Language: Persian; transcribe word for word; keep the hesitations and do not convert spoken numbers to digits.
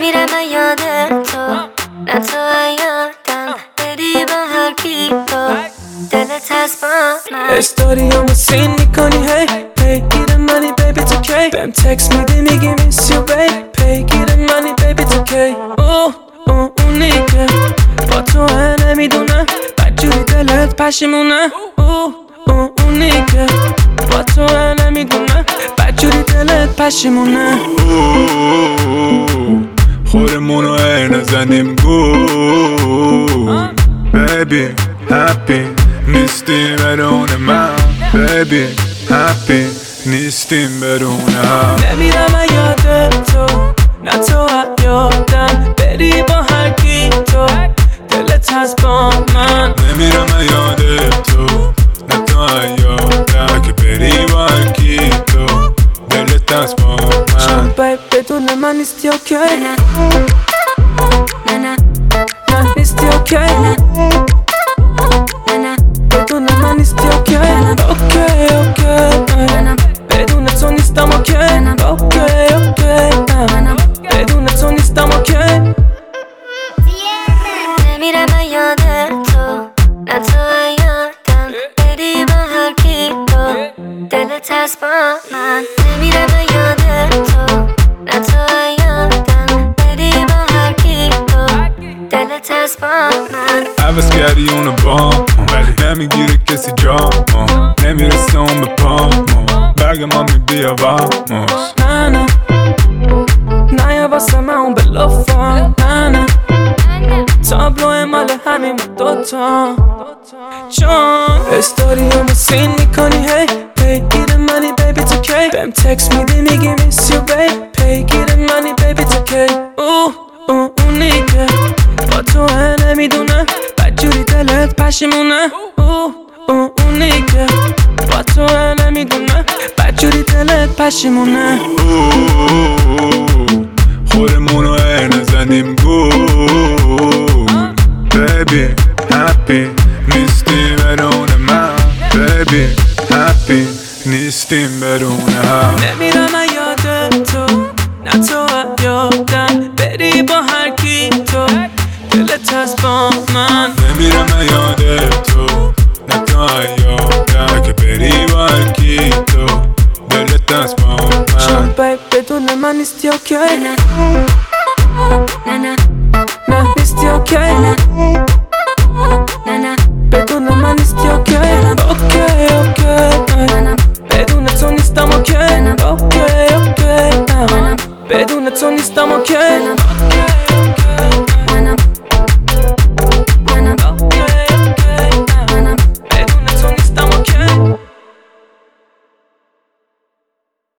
نمیرم یاد تو، نه تو یادم بری با هر کی تو دلت هست با من. استوریامو سین میکنی هی پیگیر منی بیبی تو کی بهم تکس میدی میگی میس یو بیب پیگیر منی بیبی تو کی اوه اوه اونی که با تو نمیدونم بدجوری دلت پشیمونه اوه اوه اونی که با تو نمیدونم بدجوری دلت پشیمونه. خورمونو ای نزنیم گول بیبی هپی نیستیم بدون من بیبی هپی نیستیم بدون هم. نمیرم یاد تو، نه تو یادم بری با هر کی تو دلت هست با من. نمیرم یاد تو، نه تو یادم که بری با هر کی تو دلت هست با من. چون بیب بدون من نیستی اوکی نه نه نه نه نیستی اوکی نه نه بدون من نیستی اوکی اوکی اوکی بدون تو نیستم اوکی اوکی اوکی بدون تو نیستم اوکی. نمیرم یاد تو، نه تو یادم بری با هر کی تو دلت هست با من. نمیرم یاد تو، نه تو یادم بری با هر کی تو دلت هست با من. عوضگری اونو با نمیگیره کسی جا نمیرسه اون به پا برگ ما میبیا واموس. نه نه نه یا واسه من اون به لفا نه نه تابلو مال همین دوتا چون استوریامو سین میکنی هی پیگیر منی بیبی تو کی بهم تکس میدی میگی میس یو بیب پیگیر منی بیبی تو کی اوه اوه اونی که با تو نمیدونم بدجوری دلت پشیمونه اوه اوه اونی که با تو نمیدونم بدجوری دلت پشیمونه. خورمونو ای نزنیم گول بیبی هپی نیستیم بدون من بیبی هپی نیستیم بدون هم. نمیرم یاد تو، نه تو یادم بری با هر کی تو دلت هست با من. نمیرم یاد تو، نه تو یادم که بری با هر کی تو دلت هست با چون من. بیب بدون من نیستی اوکی نه نه نه نه نیستی اوکی نه نه بدون من نیستی اوکی اوکی اوکی بدون تو نیستم اوکی اوکی اوکی بدون تو نیستم اوکی.